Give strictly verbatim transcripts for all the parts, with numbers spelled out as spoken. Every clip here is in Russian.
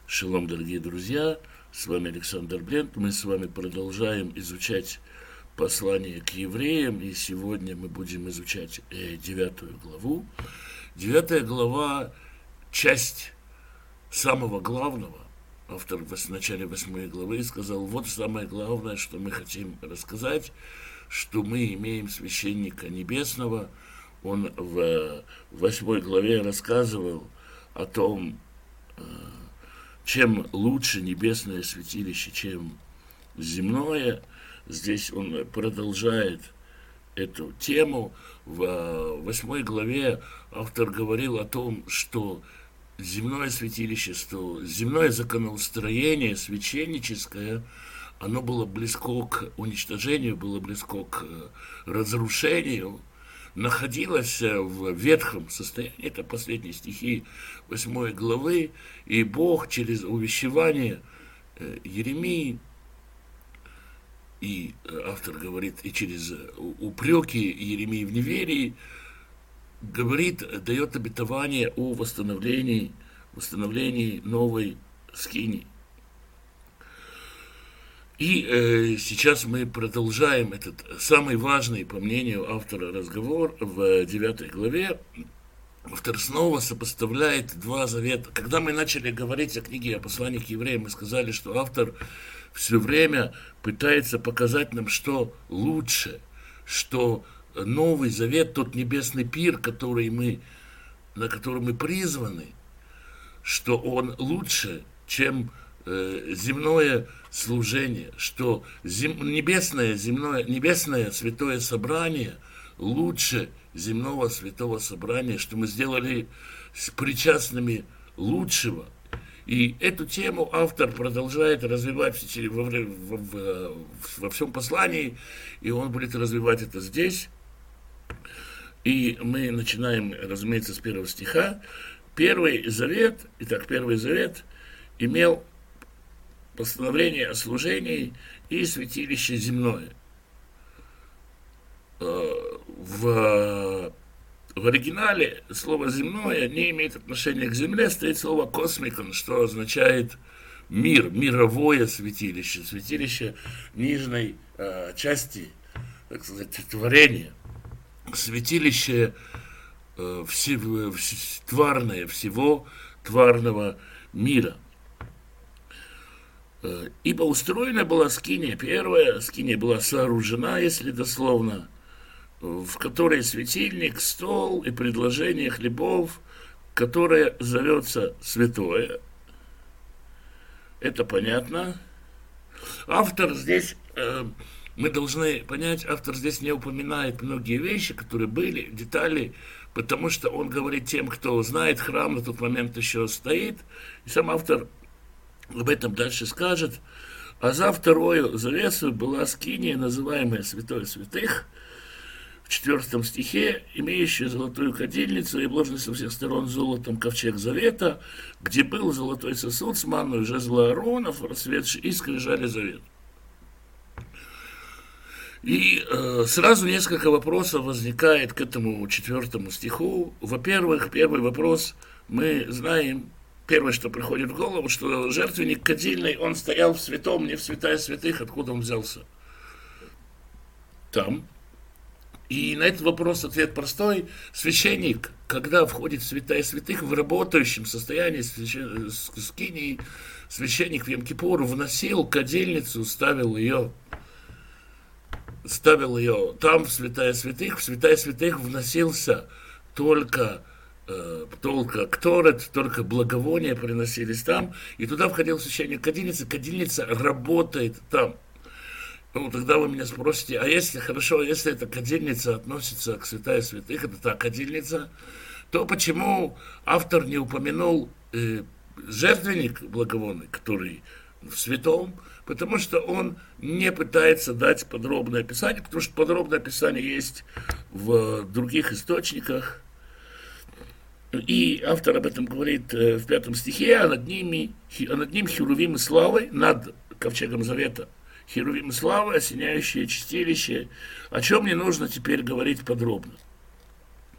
Шалом, дорогие друзья, с вами Александр Блент. Мы с вами продолжаем изучать послание к евреям, и сегодня мы будем изучать э, девятую главу. Девятая глава – часть самого главного. Автор в начале восьмой главы сказал: вот самое главное, что мы хотим рассказать, что мы имеем священника небесного. Он в восьмой главе рассказывал о том, чем лучше небесное святилище, чем земное. Здесь он продолжает эту тему. В восьмой главе автор говорил о том, что земное святилище, что земное законоустроение священническое, оно было близко к уничтожению, было близко к разрушению, находилась в ветхом состоянии, это последние стихи восьмой главы, и Бог через увещевание Иеремии, и автор говорит, и через упреки Иеремии в неверии, говорит, дает обетование о восстановлении, восстановлении новой скинии. И э, сейчас мы продолжаем этот самый важный, по мнению автора, разговор в девятой главе. Автор снова сопоставляет два завета. Когда мы начали говорить о книге о послании к евреям, мы сказали, что автор все время пытается показать нам, что лучше, что Новый Завет, тот небесный пир, который мы, на который мы призваны, что он лучше, чем э, земное служение, что зем, небесное, земное, небесное святое собрание лучше земного святого собрания, что мы сделали с причастными лучшего. И эту тему автор продолжает развивать во, во, во, во всем послании, и он будет развивать это здесь. И мы начинаем, разумеется, с первого стиха. Первый завет, итак, Первый Завет имел постановление о служении и святилище земное. В, в оригинале слово «земное» не имеет отношения к земле, стоит слово «космикон», что означает мир, мировое святилище, святилище нижней э, части, так сказать, творения, святилище э, всего, вс, тварное, всего тварного мира. Ибо устроена была скиния первая, скиния была сооружена, если дословно, в которой светильник, стол и предложение хлебов, которое зовется святое. Это понятно. Автор здесь, э, мы должны понять, автор здесь не упоминает многие вещи, которые были, детали, потому что он говорит тем, кто знает, храм на тот момент еще стоит, и сам автор об этом дальше скажет. А за вторую завесу была скиния, называемая Святое Святых, в четвертом стихе, имеющая золотую кадильницу и обложенный со всех сторон золотом ковчег завета, где был золотой сосуд с манной жезла Ааронов, расцветший, и скрижали завет. И э, сразу несколько вопросов возникает к этому четвертому стиху. Во-первых, первый вопрос: мы знаем, первое, что приходит в голову, что жертвенник кадильный, он стоял в святом, не в святая святых, откуда он взялся? Там. И на этот вопрос ответ простой. Священник, когда входит в святая святых, в работающем состоянии скинии, священник в Йом-Кипур вносил кадильницу, ставил ее, ставил ее там, в святая святых. В святая святых вносился только только кторет, только благовония приносились там, и туда входил священник кадильницы, кадильница работает там. Ну, тогда вы меня спросите, а если, хорошо, если эта кадильница относится к святая святых, это та кадильница, то почему автор не упомянул э, жертвенник благовонный, который в святом? Потому что он не пытается дать подробное описание, потому что подробное описание есть в других источниках. И автор об этом говорит в пятом стихе, а над, ними, а над ним херувим и славой, над ковчегом завета, херувим и славы, осеняющие чистилище, о чем не нужно теперь говорить подробно.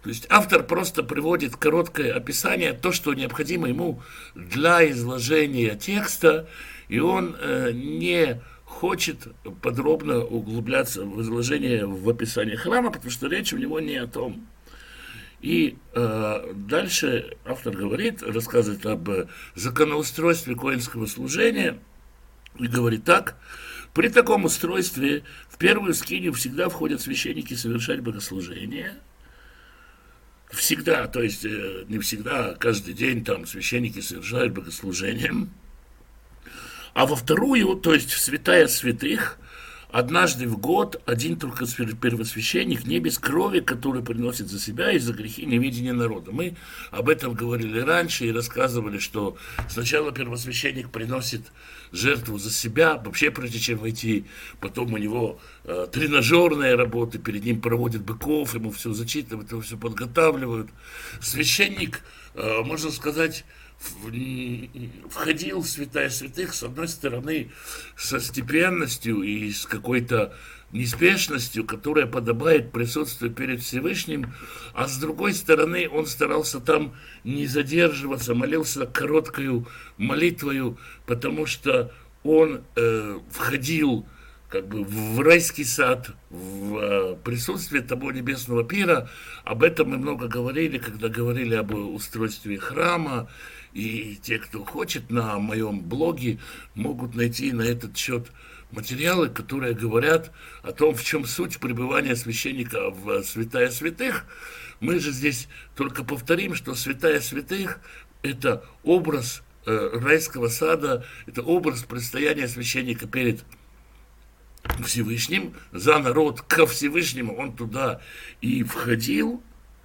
То есть автор просто приводит короткое описание, то, что необходимо ему для изложения текста, и он э, не хочет подробно углубляться в изложение, в описание храма, потому что речь у него не о том. И э, дальше автор говорит, рассказывает об законоустройстве коэнского служения, и говорит так: при таком устройстве в первую скинию всегда входят священники совершать богослужение. Всегда, то есть э, не всегда, а каждый день там священники совершают богослужение. А во вторую, то есть в святая святых, однажды в год один только первосвященник, не без крови, который приносит за себя и за грехи неведения народа. Мы об этом говорили раньше и рассказывали, что сначала первосвященник приносит жертву за себя, вообще прежде чем войти, потом у него э, тренажерные работы, перед ним проводят быков, ему все зачитывают, его все подготавливают. Священник, э, можно сказать, входил в святая святых, с одной стороны, со степенностью и с какой-то неспешностью, которая подобает присутствию перед Всевышним, а с другой стороны, он старался там не задерживаться, молился короткою молитвою, потому что он э, входил как бы в райский сад, в э, присутствие того небесного пира. Об этом мы много говорили, когда говорили об устройстве храма. И те, кто хочет, на моем блоге могут найти на этот счет материалы, которые говорят о том, в чем суть пребывания священника в святая святых. Мы же здесь только повторим, что святая святых – это образ э, райского сада, это образ предстояния священника перед Всевышним, за народ ко Всевышнему он туда и входил.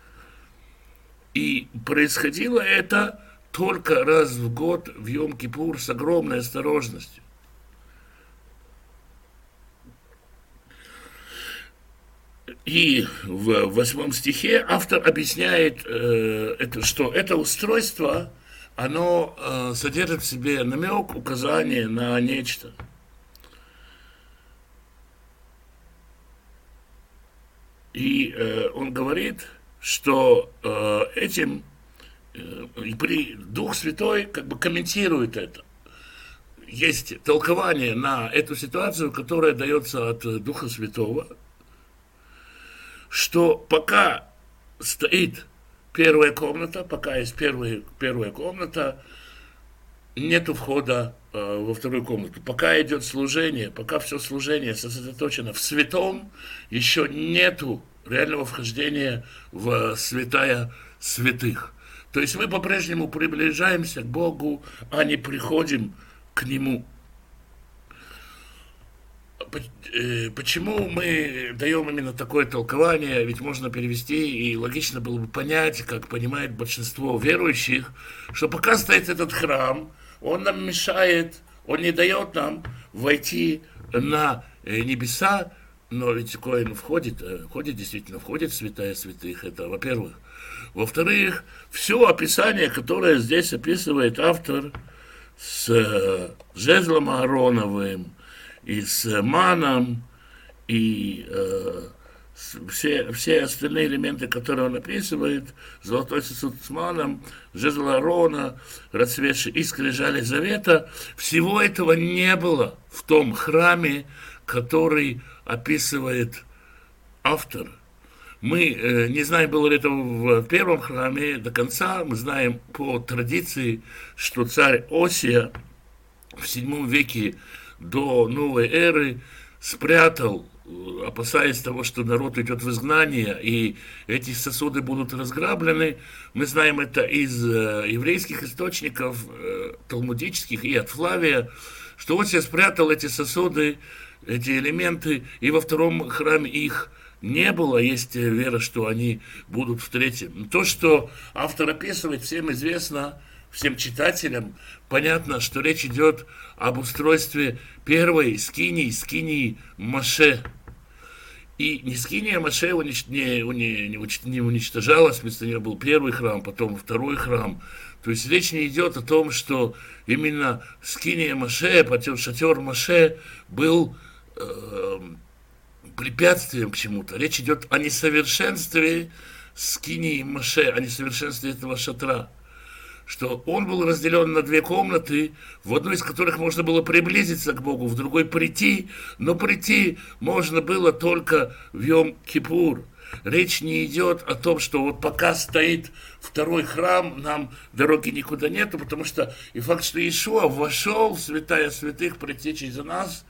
И происходило это только раз в год в Йом-Кипур с огромной осторожностью. И в восьмом стихе автор объясняет, э, это, что это устройство, оно э, содержит в себе намек, указание на нечто. И э, он говорит, что э, этим и при Дух Святой как бы комментирует это. Есть толкование на эту ситуацию, которое дается от Духа Святого, что пока стоит первая комната, пока есть первая, первая комната, нету входа э, во вторую комнату. Пока идет служение, пока все служение сосредоточено в святом, еще нету реального вхождения в святая святых. То есть мы по-прежнему приближаемся к Богу, а не приходим к Нему. Почему мы даем именно такое толкование? Ведь можно перевести, и логично было бы понять, как понимает большинство верующих, что пока стоит этот храм, он нам мешает, он не дает нам войти на небеса, но ведь коэн входит, входит действительно, входит в святая святых, это во-первых. Во-вторых, все описание, которое здесь описывает автор с жезлом Аароновым и с маном, и э, все, все остальные элементы, которые он описывает, золотой сосуд с маном, жезл Аарона, расцветший и скрижали завета, всего этого не было в том храме, который описывает автор. Мы э, не знаем, было ли это в первом храме до конца. Мы знаем по традиции, что царь Осия в седьмом веке до новой эры спрятал, опасаясь того, что народ идет в изгнание, и эти сосуды будут разграблены. Мы знаем это из э, еврейских источников, э, талмудических и от Флавия, что Осия спрятал эти сосуды, эти элементы, и во втором храме их не было. Есть вера, что они будут в третьем. То, что автор описывает, всем известно, всем читателям, понятно, что речь идет об устройстве первой скинии, скинии Моше. И не скиния Моше унич... не, не, не уничтожалась, вместо нее был первый храм, потом второй храм. То есть речь не идет о том, что именно скиния Моше, шатер Моше был э, препятствием к чему-то. Речь идет о несовершенстве скинии Моше, о несовершенстве этого шатра, что он был разделен на две комнаты, в одной из которых можно было приблизиться к Богу, в другой прийти, но прийти можно было только в Йом-Кипур. Речь не идет о том, что вот пока стоит второй храм, нам дороги никуда нету, потому что и факт, что Иешуа вошел в святая святых, предтечей за нас,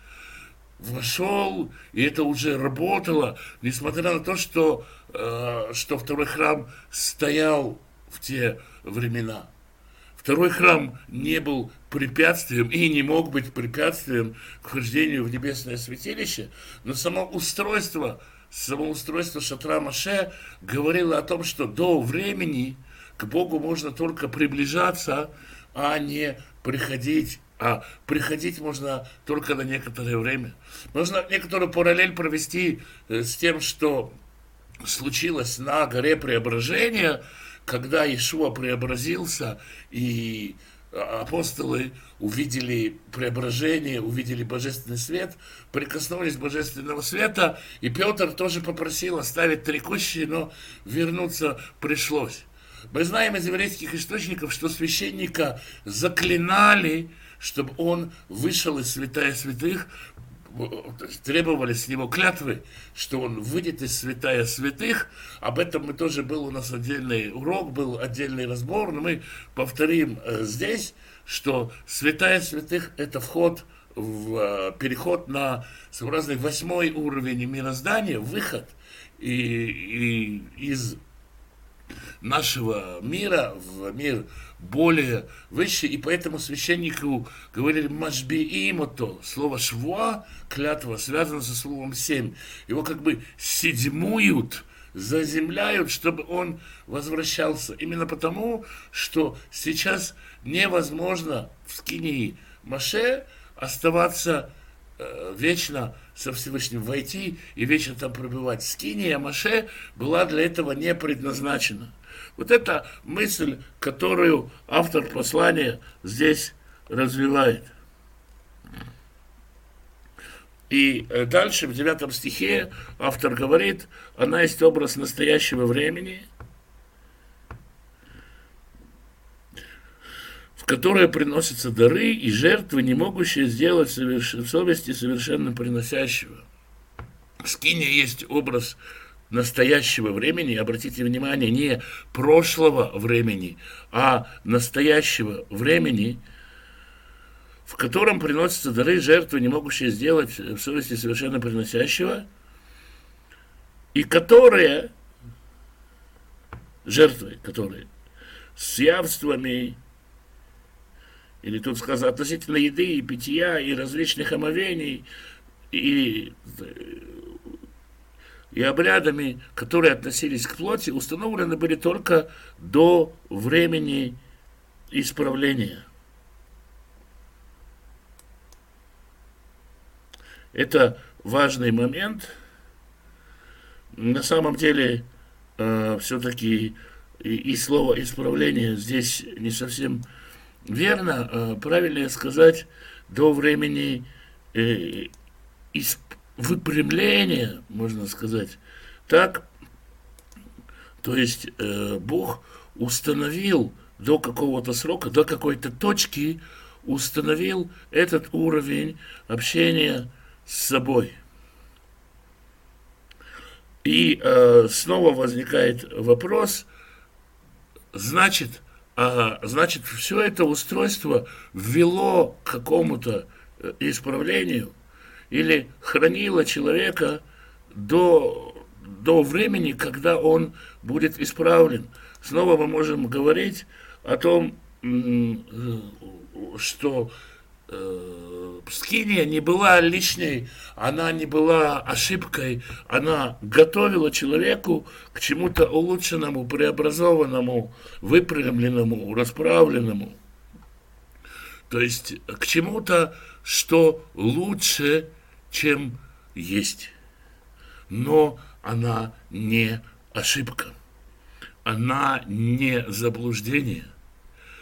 вошел, и это уже работало, несмотря на то, что, э, что второй храм стоял в те времена. Второй храм не был препятствием и не мог быть препятствием к вхождению в небесное святилище, но само устройство, само устройство шатра Моше говорило о том, что до времени к Богу можно только приближаться, а не приходить. А приходить можно только на некоторое время. Можно некоторую параллель провести с тем, что случилось на горе Преображения, когда Иешуа преобразился, и апостолы увидели преображение, увидели божественный свет, прикоснулись к божественного света, и Петр тоже попросил оставить три кущи, но вернуться пришлось. Мы знаем из еврейских источников, что священника заклинали, чтобы он вышел из святая святых, требовали с него клятвы, что он выйдет из святая святых. Об этом мы тоже был у нас отдельный урок, был отдельный разбор, но мы повторим э, здесь, что святая святых — это вход в э, переход на своеобразный восьмой уровень мироздания, выход и, и из нашего мира в мир более высший, и поэтому священнику говорили «машбиимото», слово «швуа», клятва, связано со словом «семь». Его как бы седьмуют, заземляют, чтобы он возвращался. Именно потому, что сейчас невозможно в скинии Моше оставаться э, вечно со Всевышним, войти и вечно там пребывать. Скиния Моше была для этого не предназначена. Вот это мысль, которую автор послания здесь развивает. И дальше, в девятом стихе, автор говорит, она есть образ настоящего времени, в которое приносятся дары и жертвы, не могущие сделать соверш... совести совершенно приносящего. Скиния есть образ настоящего времени, обратите внимание, не прошлого времени, а настоящего времени, в котором приносятся дары и жертвы, не могущие сделать в совести совершенно приносящего, и которые, жертвы, которые с явствами, или тут сказано, относительно еды и питья, и различных омовений, и, и обрядами, которые относились к плоти, установлены были только до времени исправления. Это важный момент. На самом деле, э, все-таки и, и слово «исправление» здесь не совсем верно. Э, правильнее сказать до времени э, исп, выпрямления, можно сказать. Так, то есть э, Бог установил до какого-то срока, до какой-то точки, установил этот уровень общения с собой. И э, снова возникает вопрос, значит, а, значит, все это устройство ввело к какому-то исправлению или хранило человека до, до времени, когда он будет исправлен. Снова мы можем говорить о том, что э, скиния не была лишней, она не была ошибкой, она готовила человеку к чему-то улучшенному, преобразованному, выпрямленному, расправленному. То есть к чему-то, что лучше, чем есть. Но она не ошибка, она не заблуждение.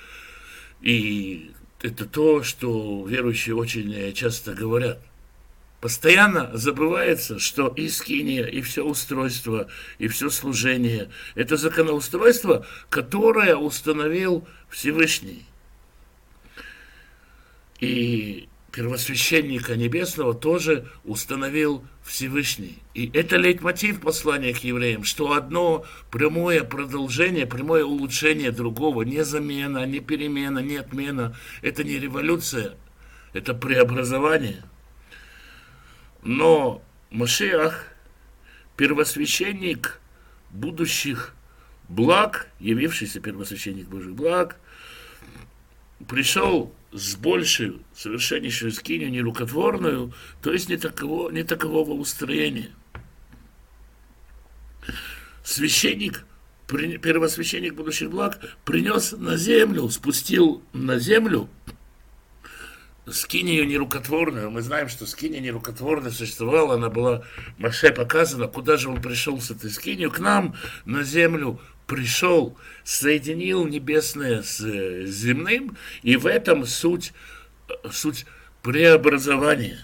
И это то, что верующие очень часто говорят. Постоянно забывается, что и скиния, и все устройство, и все служение – это законоустройство, которое установил Всевышний. И первосвященника небесного тоже установил Всевышний. И это лейтмотив послания к евреям, что одно прямое продолжение, прямое улучшение другого, не замена, не перемена, не отмена, это не революция, это преобразование. Но Машиах, первосвященник будущих благ, явившийся первосвященник Божьих благ, пришел с большей, совершеннейшую скинию, нерукотворную, то есть не, таково, не такового устроения. Священник, первосвященник будущих благ, принес на землю, спустил на землю скинию нерукотворную. Мы знаем, что скиния нерукотворная существовала, она была Моше показана, куда же он пришел с этой скинию, к нам на землю пришел, соединил небесное с земным, и в этом суть, суть преобразования.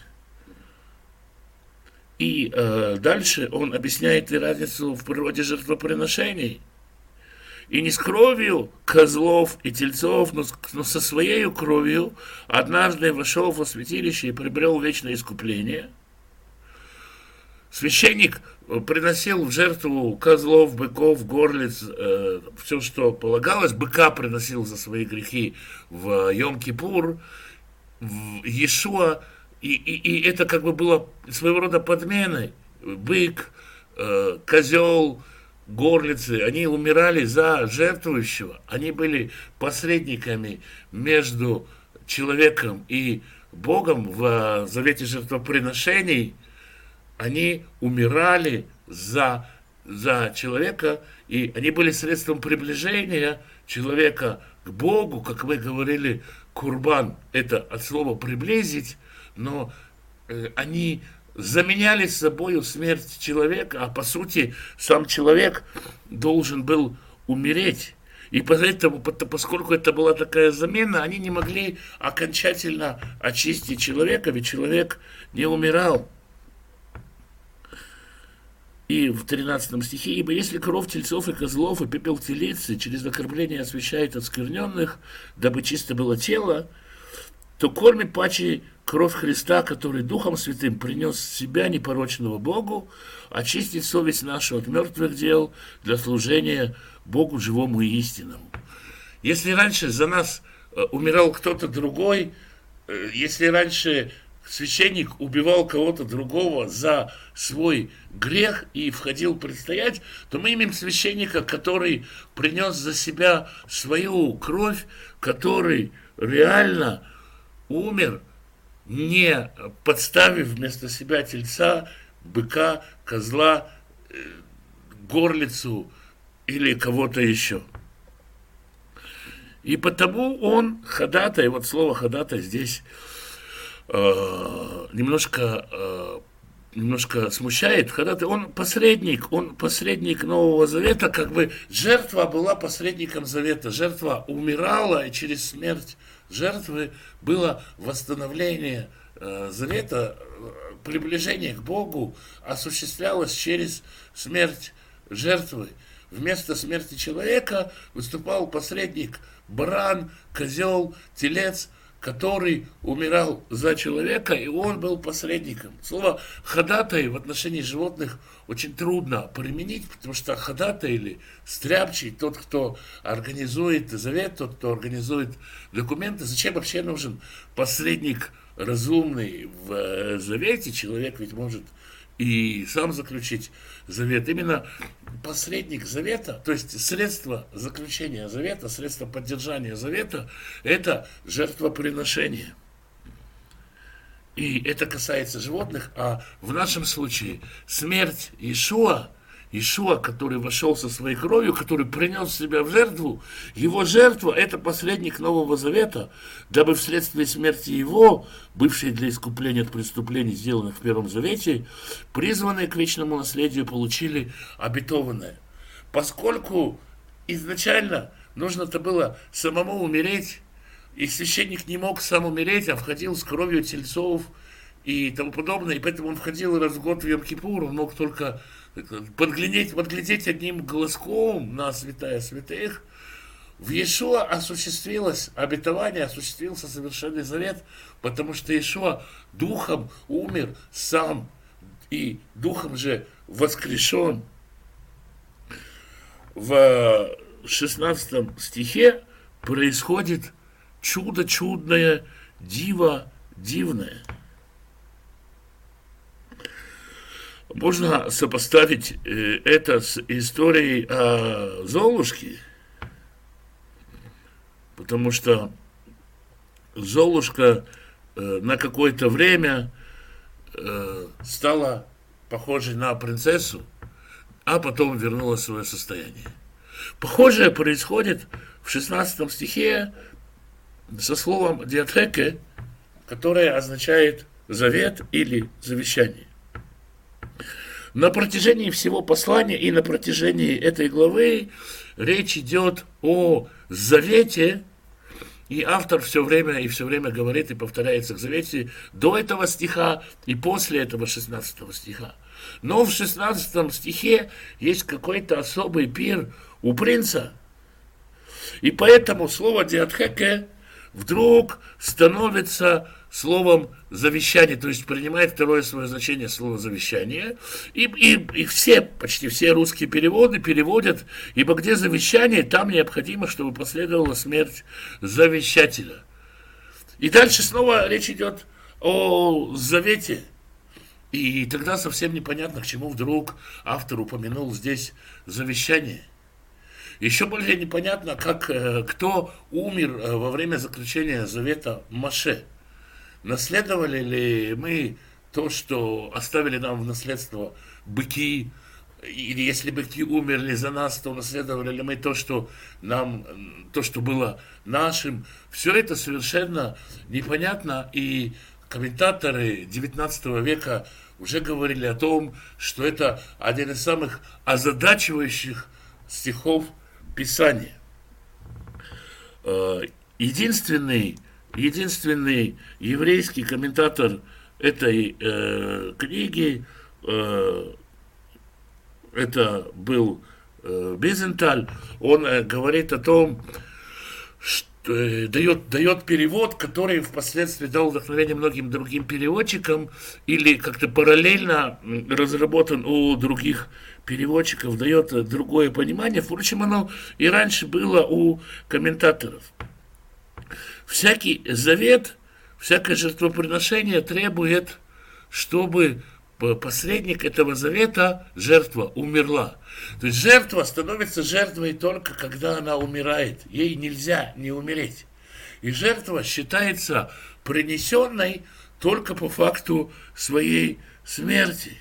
И э, дальше он объясняет и разницу в природе жертвоприношений. И не с кровью козлов и тельцов, но, но со своей кровью однажды вошел во святилище и приобрел вечное искупление. Священник приносил в жертву козлов, быков, горлиц, э, все, что полагалось. Быка приносил за свои грехи в Йом-Кипур, в Иешуа, и, и, и это как бы было своего рода подменой. Бык, э, козел, горлицы, они умирали за жертвующего. Они были посредниками между человеком и Богом в завете жертвоприношений. Они умирали за, за человека, и они были средством приближения человека к Богу, как мы говорили, курбан, это от слова приблизить, но э, они заменяли собою смерть человека, а по сути сам человек должен был умереть. И поэтому, поскольку это была такая замена, они не могли окончательно очистить человека, ведь человек не умирал. И в тринадцатом стихе: «Ибо если кровь тельцов и козлов и пепел телицы через окропление освящает оскверненных, дабы чисто было тело, то кормит паче кровь Христа, который Духом Святым принес себя непорочного Богу, очистить совесть нашу от мертвых дел для служения Богу живому и истинному». Если раньше за нас умирал кто-то другой, если раньше священник убивал кого-то другого за свой грех и входил предстоять, то мы имеем священника, который принес за себя свою кровь, который реально умер, не подставив вместо себя тельца, быка, козла, горлицу или кого-то еще. И потому он ходатай, вот слово ходатай здесь э, немножко, э, немножко смущает. Ходатай, он посредник, он посредник Нового Завета, как бы жертва была посредником Завета. Жертва умирала, и через смерть жертвы было восстановление э, Завета, приближение к Богу осуществлялось через смерть жертвы. Вместо смерти человека выступал посредник баран, козел, телец, который умирал за человека, и он был посредником. Слово ходатай в отношении животных очень трудно применить, потому что ходатай или стряпчий, тот, кто организует завет, тот, кто организует документы, зачем вообще нужен посредник разумный в завете? Человек ведь может и сам заключить завет. Именно посредник завета, то есть средство заключения завета, средство поддержания завета, это жертвоприношение. И это касается животных, а в нашем случае смерть Иешуа, Иешуа, который вошел со своей кровью, который принес себя в жертву, его жертва – это посредник Нового Завета, дабы вследствие смерти его, бывшие для искупления от преступлений, сделанных в Первом Завете, призванные к вечному наследию, получили обетованное. Поскольку изначально нужно-то было самому умереть, и священник не мог сам умереть, а входил с кровью тельцов и тому подобное, и поэтому он входил раз в год в Йом-Кипур, он мог только подглядеть, подглядеть одним глазком на святая святых. В Иешуа осуществилось обетование, осуществился совершенный завет, потому что Иешуа духом умер сам, и духом же воскрешен. В шестнадцатом стихе происходит чудо чудное, диво дивное. Можно сопоставить это с историей о Золушке, потому что Золушка на какое-то время стала похожей на принцессу, а потом вернула свое состояние. Похожее происходит в шестнадцатом стихе со словом «диатхеке», которое означает «завет» или «завещание». На протяжении всего послания и на протяжении этой главы речь идет о завете, и автор все время и все время говорит и повторяется к завете до этого стиха и после этого шестнадцатого стиха. Но в шестнадцатом стихе есть какой-то особый пир у принца, и поэтому слово «диатхеке» вдруг становится словом завещание, то есть принимает второе свое значение слово завещание, и, и, и все, почти все русские переводы переводят, ибо где завещание, там необходимо, чтобы последовала смерть завещателя. И дальше снова речь идет о завете, и тогда совсем непонятно, к чему вдруг автор упомянул здесь завещание. Еще более непонятно, как, кто умер во время заключения завета Моше. Наследовали ли мы то, что оставили нам в наследство быки, или если быки умерли за нас, то наследовали ли мы то, что нам, то, что было нашим. Все это совершенно непонятно, и комментаторы девятнадцатого века уже говорили о том, что это один из самых озадачивающих стихов Писания. Единственный Единственный еврейский комментатор этой э, книги, э, это был э, Визенталь, он э, говорит о том, что э, дает, дает перевод, который впоследствии дал вдохновение многим другим переводчикам, или как-то параллельно разработан у других переводчиков, дает другое понимание. Впрочем, оно и раньше было у комментаторов. Всякий завет, всякое жертвоприношение требует, чтобы посредник этого завета, жертва, умерла. То есть жертва становится жертвой только когда она умирает. Ей нельзя не умереть. И жертва считается принесенной только по факту своей смерти.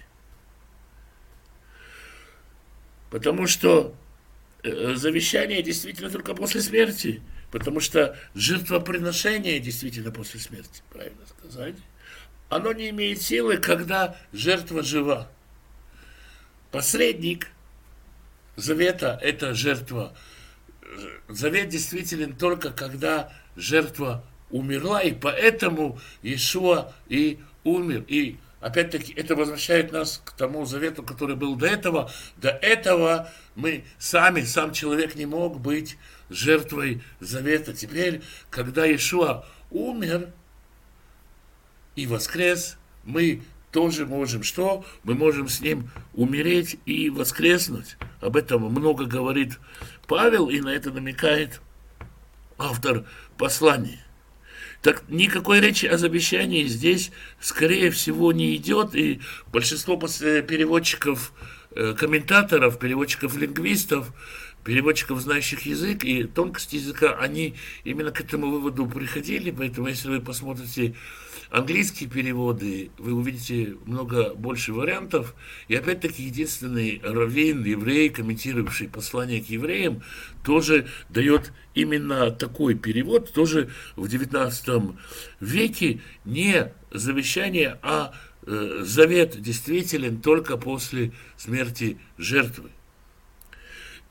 Потому что завещание действительно только после смерти. Потому что жертвоприношение действительно после смерти, правильно сказать, оно не имеет силы, когда жертва жива. Посредник завета – это жертва. Завет действителен только когда жертва умерла, и поэтому Иешуа и умер. И опять-таки это возвращает нас к тому завету, который был до этого. До этого мы сами, сам человек не мог быть жертвой завета. Теперь, когда Иешуа умер и воскрес, мы тоже можем что? Мы можем с ним умереть и воскреснуть. Об этом много говорит Павел, и на это намекает автор послания. Так никакой речи о завещании здесь, скорее всего, не идет, и большинство переводчиков, комментаторов, переводчиков-лингвистов, переводчиков, знающих язык и тонкости языка, они именно к этому выводу приходили, поэтому если вы посмотрите английские переводы, вы увидите много больше вариантов, и опять-таки единственный раввин, еврей, комментировавший послание к евреям, тоже дает именно такой перевод, тоже в девятнадцатом веке, не завещание, а э, завет действителен только после смерти жертвы.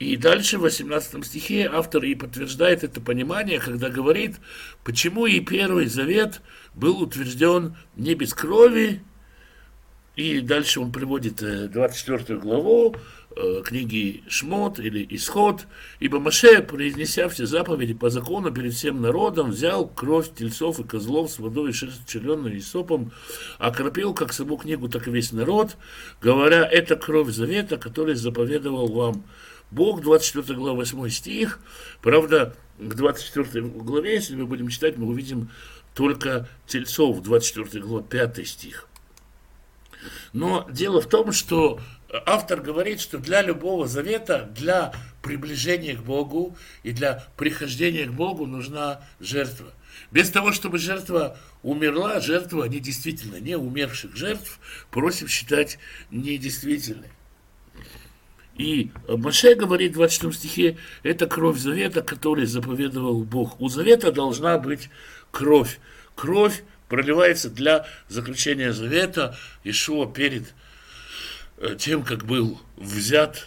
И дальше в восемнадцатом стихе автор и подтверждает это понимание, когда говорит, почему и Первый Завет был утвержден не без крови. И дальше он приводит двадцать четвёртую главу книги Шмот или Исход. «Ибо Моше, произнеся все заповеди по закону перед всем народом, взял кровь тельцов и козлов с водой и шерстью червленной и сопом, окропил как саму книгу, так и весь народ, говоря, это кровь завета, который заповедовал вам Бог». двадцать четвёртая глава, восьмой стих. Правда, к двадцать четвёртой главе, если мы будем читать, мы увидим только тельцов, двадцать четвёртая глава, пятый стих. Но дело в том, что автор говорит, что для любого завета, для приближения к Богу и для прихождения к Богу нужна жертва. Без того, чтобы жертва умерла, жертва недействительна. Не умерших жертв просим считать недействительной. И Моше говорит в двадцать шестом стихе, это кровь завета, который заповедовал Бог. У завета должна быть кровь. Кровь проливается для заключения завета. Иешуа перед тем, как был взят,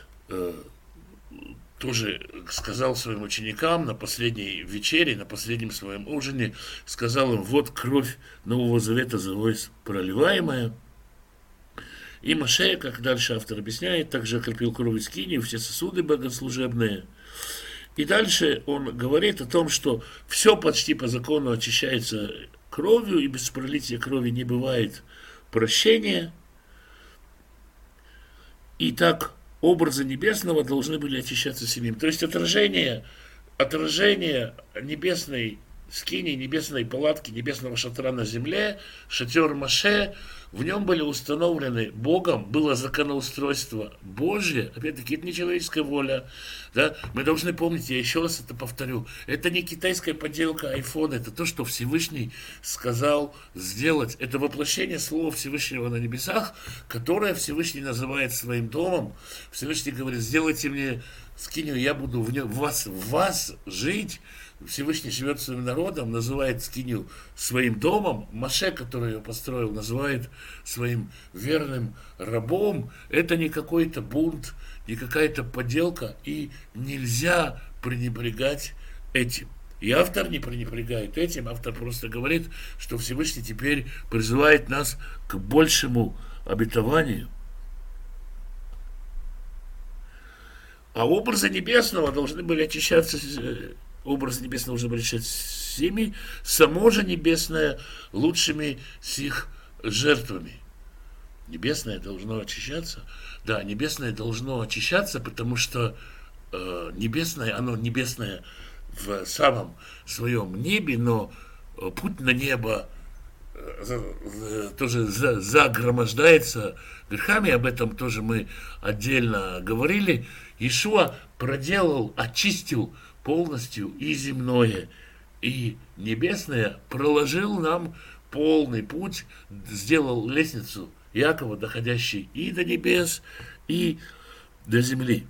тоже сказал своим ученикам на последней вечере, на последнем своем ужине, сказал им, вот кровь Нового Завета за вас проливаемая. И Моше, как дальше автор объясняет, также окропил кровью скинию, все сосуды богослужебные. И дальше он говорит о том, что все почти по закону очищается кровью, и без пролития крови не бывает прощения. И так образы небесного должны были очищаться семьям. То есть отражение, отражение небесной скинии, небесной палатки, небесного шатра на земле, шатер Моше, в нем были установлены Богом, было законоустройство Божье, опять-таки, это не человеческая воля, да? Мы должны помнить, я еще раз это повторю, это не китайская подделка айфона, это то, что Всевышний сказал сделать, это воплощение слова Всевышнего на небесах, которое Всевышний называет своим домом. Всевышний говорит, сделайте мне скинию, я буду в, нем, в, вас, в вас жить. Всевышний живет своим народом, называет скинию своим домом. Моше, который ее построил, называет своим верным рабом. Это не какой-то бунт, не какая-то подделка, и нельзя пренебрегать этим. И автор не пренебрегает этим, автор просто говорит, что Всевышний теперь призывает нас к большему обетованию. А образы небесного должны были очищаться, образ небесного должны были очищаться всеми, само же небесное лучшими с их жертвами. Небесное должно очищаться. Да, небесное должно очищаться, потому что э, небесное, оно небесное в самом своем небе, но путь на небо э, тоже за, загромождается грехами, об этом тоже мы отдельно говорили. Иешуа проделал, очистил полностью и земное, и небесное, проложил нам полный путь, сделал лестницу Якова, доходящей и до небес, и до земли.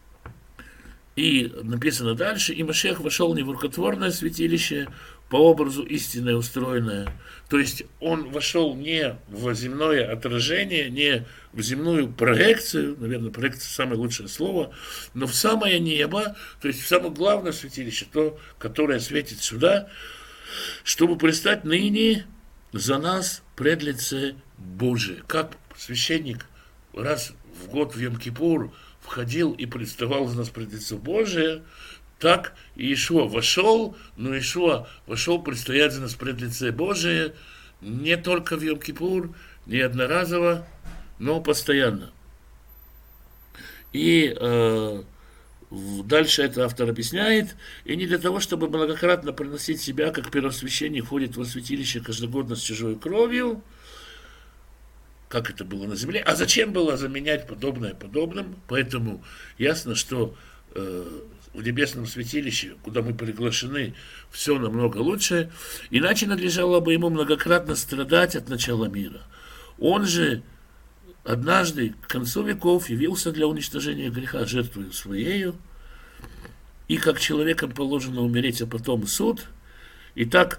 И написано дальше, и Машиах вошел не в рукотворное святилище, по образу истинное устроенное. То есть он вошел не в земное отражение, не в земную проекцию, наверное, проекция самое лучшее слово, но в самое небо, то есть в самое главное святилище, то, которое светит сюда, чтобы предстать ныне за нас пред лице Божие. Как священник раз в год в Йом-Кипур входил и представал за нас пред лицо Божие, так Иешуа вошел, но Иешуа вошел предстоять за нас пред лице Божие не только в Йом-Кипур, не одноразово, но постоянно. И э, дальше это автор объясняет, и не для того, чтобы многократно приносить себя, как первосвященник входит во святилище каждогодно с чужой кровью, как это было на земле, а зачем было заменять подобное подобным, поэтому ясно, что э, в небесном святилище, куда мы приглашены, все намного лучше, иначе надлежало бы ему многократно страдать от начала мира. Он же однажды к концу веков явился для уничтожения греха жертвою своею, и как человеком положено умереть, а потом суд, и так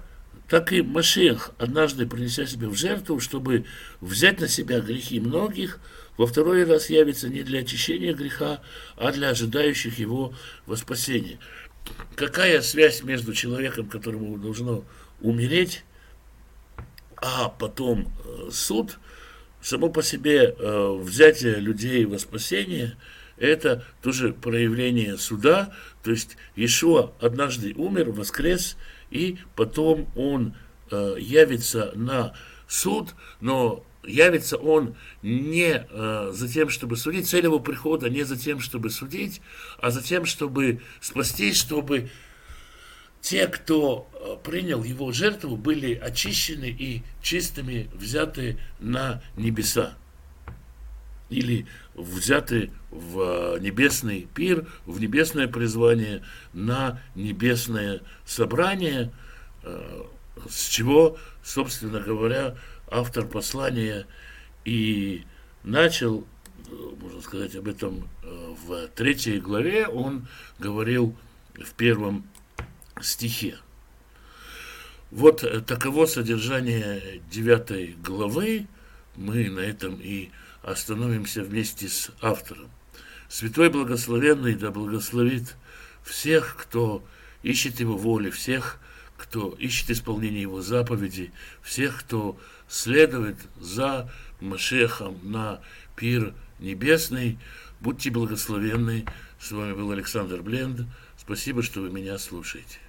так и Машиах, однажды принеся себя в жертву, чтобы взять на себя грехи многих, во второй раз явится не для очищения греха, а для ожидающих его во спасение. Какая связь между человеком, которому должно умереть, а потом э, суд? Само по себе э, взятие людей во спасение – это тоже проявление суда. То есть Иешуа однажды умер, воскрес, и потом он э, явится на суд, но явится он не э, за тем, чтобы судить, цель его прихода не за тем, чтобы судить, а за тем, чтобы спастись, чтобы те, кто принял его жертву, были очищены и чистыми взяты на небеса. Или взяты в небесный пир, в небесное призвание, на небесное собрание, с чего, собственно говоря, автор послания и начал, можно сказать, об этом в третьей главе. Он говорил в первом стихе. Вот таково содержание девятой главы. Мы на этом и остановимся вместе с автором. Святой Благословенный да благословит всех, кто ищет Его воли, всех, кто ищет исполнение Его заповедей, всех, кто следует за Машиахом на пир небесный. Будьте благословенны. С вами был Александр Бленд. Спасибо, что вы меня слушаете.